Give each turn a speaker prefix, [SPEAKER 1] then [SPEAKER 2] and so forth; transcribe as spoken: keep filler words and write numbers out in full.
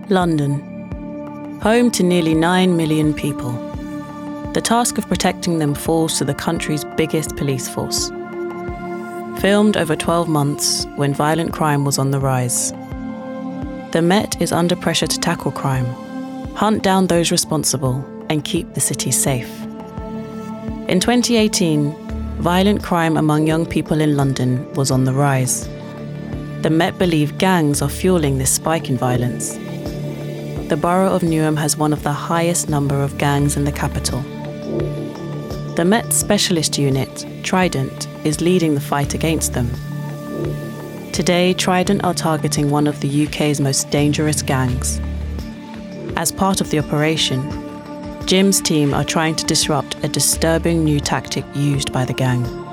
[SPEAKER 1] London, home to nearly nine million people. The task of protecting them falls to the country's biggest police force. Filmed over twelve months when violent crime was on the rise. The Met is under pressure to tackle crime, hunt down those responsible, and keep the city safe. In twenty eighteen, violent crime among young people in London was on the rise. The Met believe gangs are fueling this spike in violence. The borough of Newham has one of the highest number of gangs in the capital. The Met Specialist Unit, Trident, is leading the fight against them. Today, Trident are targeting one of the U K's most dangerous gangs. As part of the operation, Jim's team are trying to disrupt a disturbing new tactic used by the gang.